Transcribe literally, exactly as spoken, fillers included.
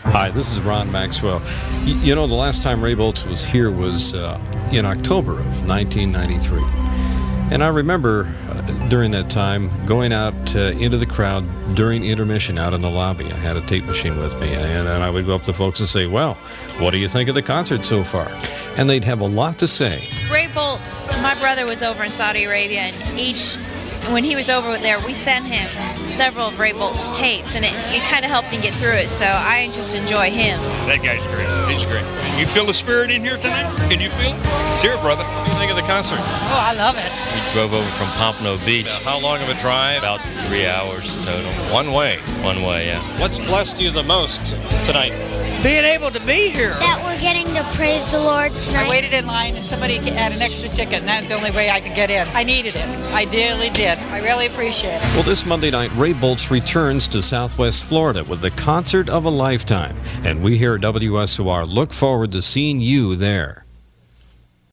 Hi, this is Ron Maxwell. Y- you know, the last time Ray Boltz was here was uh, in October of nineteen ninety-three. And I remember uh, during that time going out uh, into the crowd during intermission out in the lobby. I had a tape machine with me, and, and I would go up to folks and say, well, what do you think of the concert so far? And they'd have a lot to say. Ray Boltz, my brother was over in Saudi Arabia, and each, when he was over there, we sent him several of Ray Bolt's tapes, and it, it kind of helped him get through it, so I just enjoy him. That guy's great. He's great. You feel the spirit in here tonight? Can you feel it? It's here, brother. What do you think of the concert? Oh, I love it. We drove over from Pompano Beach. How long of a drive? About three hours total. One way. One way, yeah. What's blessed you the most tonight? Being able to be here. That we're getting to praise the Lord tonight. I waited in line and somebody had an extra ticket, and that's the only way I could get in. I needed it. I really did. I really appreciate it. Well, this Monday night, Ray Boltz returns to Southwest Florida with the concert of a lifetime. And we here at W S O R look forward to seeing you there.